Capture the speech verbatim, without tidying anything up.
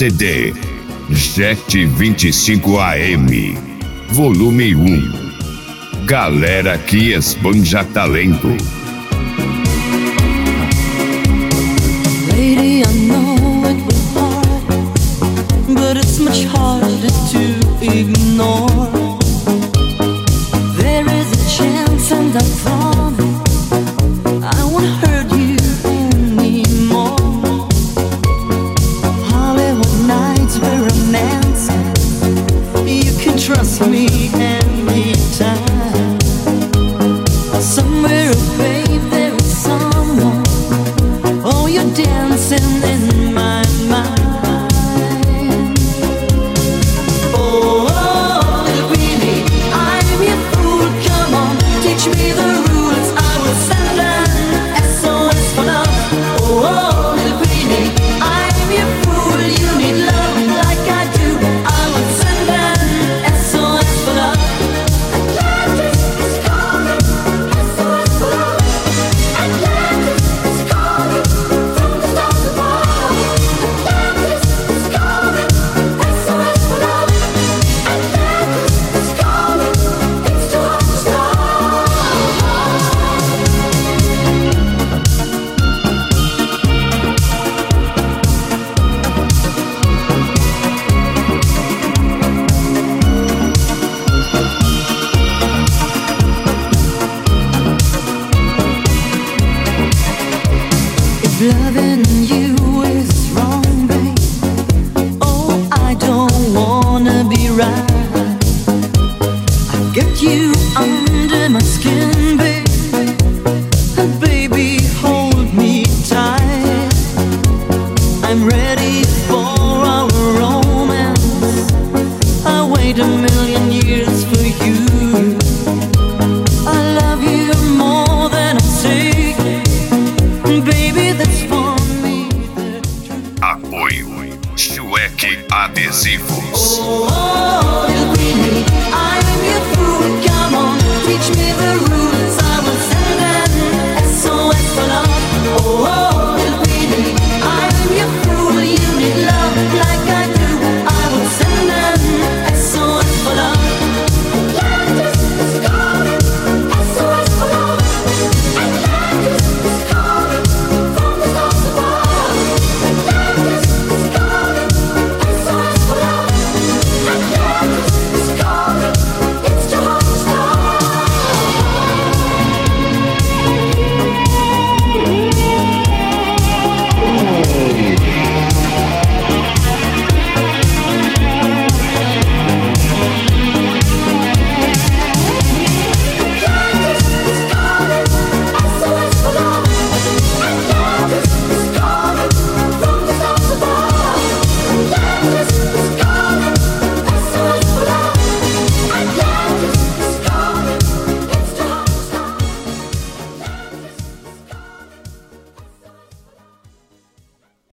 C D Jet vinte e cinco A M Volume um. Galera que esbanja talento. Lady, I know it was hard, but it's much harder to ignore. There is a chance and I promise I won't hurt you anymore. Hollywood nights were romancing, you can trust me anytime. Somewhere, babe, there is someone. Oh, you're dancing in my mind. Oh, oh, little Queenie, I'm your fool. Come on, teach me the rules. I will send an S O S for love. Oh, oh, little Queenie, I'm your fool. You need love like I do. I will send an S O S for love. Atlantis is calling, S O S for love. Atlantis is calling from the stars above. Atlantis is calling, S O S for love. Atlantis is calling, it's too hard to stop. If loving you is wrong, babe, oh, I don't wanna be right. I get you under my skin, babe, and baby, hold me tight. I'm ready for our romance. I wait a million years for you. I love you more than I say. Baby, that's for me. Apoio Schweck Adesivos. Oh,